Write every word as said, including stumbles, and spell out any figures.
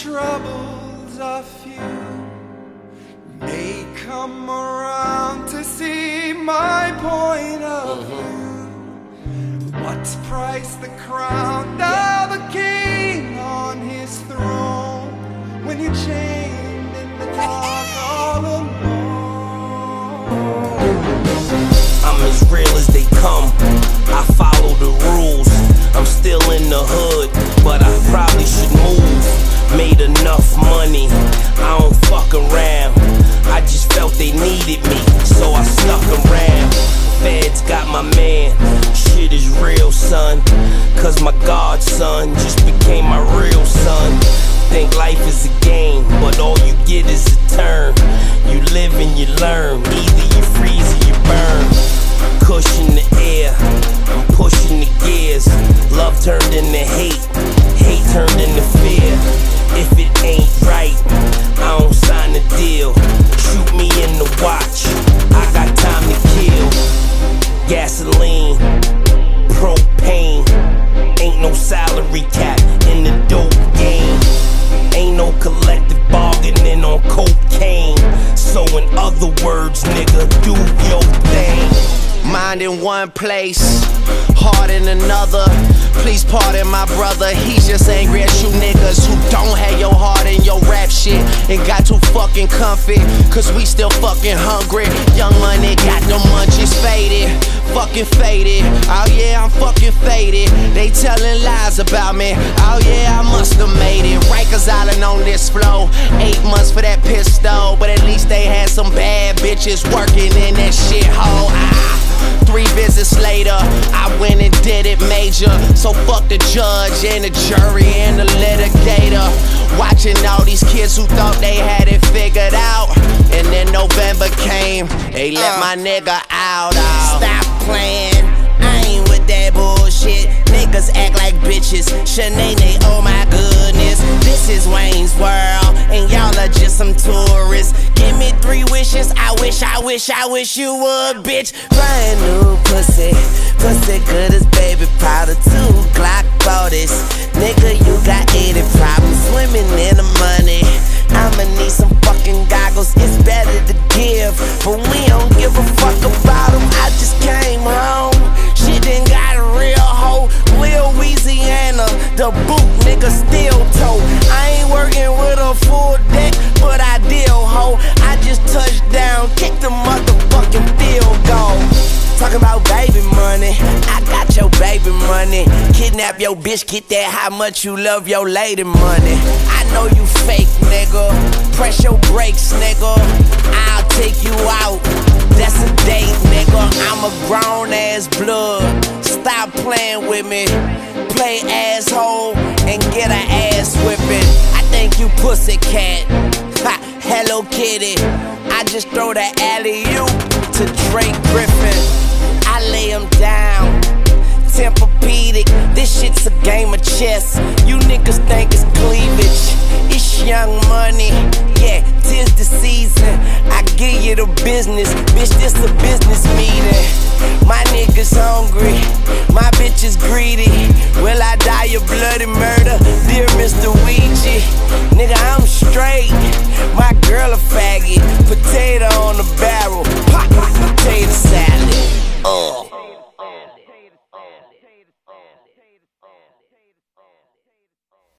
troubles are few. May come around to see my point of view. What price the crown of a king on his throne when you're chained in the dark all alone? I'm as real as they come. I follow the rules. I'm still in the hood, but I probably should move. Made enough money, I don't fuck around. I just felt they needed me, so I stuck around. Feds got my man, shit is real, son. Cause my godson just became my real son. Think life is a game, but all you get is a turn. You live and you learn, either you freeze or you burn. Cushion the air, I'm pushing the gears. Love turned into hate, hate turned into fear. If it ain't right, I don't sign the deal. Shoot me in the watch, I got time to kill. Gasoline, propane, ain't no salary cap in the dope game. Ain't no collective bargaining on cocaine. So in other words, nigga, do your thing. Mind in one place, heart in another. Please pardon my brother, he's just angry at you niggas who don't have your heart in your rap shit and got too fucking comfy, cause we still fucking hungry. Young money got them munchies faded, fucking faded. Oh yeah, I'm fucking faded. They telling lies about me. Oh yeah, I must have made it. Rikers Island on this flow. Eight months for that pistol, but at least they had some bad bitches working in that shithole. Ah. Three visits later, I went and did it major. So fuck the judge and the jury and the litigator. Watching all these kids who thought they had it figured out, and then November came, they let uh, my nigga out, out. Stop playing, I ain't with that bullshit. Niggas act like bitches, Shanae, oh my goodness. This is Wayne's World, and y'all are just some tourists. Give me three wishes, I wish, I wish, I wish you would, bitch. Brand new pussy, pussy good as baby powder. Two Glock forties, nigga you got eighty problems. Swimming in the money, I'ma need some fucking goggles. It's better to give, but we don't give a fuck about them. I just came home, shit done got a real hoe. Lil Louisiana, the boot nigga still tote. I ain't working with a full deck, but I deal ho. I just touched down, kick the motherfucking field goal. Talking about baby money, I got your baby money. Kidnap your bitch, get that how much you love your lady money. I know you fake, nigga. Press your brakes, nigga. I'll take you out. That's a date, nigga. I'm a grown ass blood. Stop playing with me. Play asshole and get an ass whipping. I think you pussycat. Ha, Hello Kitty. I just throw the alley-oop to Drake Griffin. I lay him down, Tempur-Pedic. This shit's a game of chess. You niggas think it's cleavage. It's Young Money, yeah, tis the season. I give you the business, bitch, this a business meeting. My niggas hungry, my bitch is greedy. Will I die a bloody murder?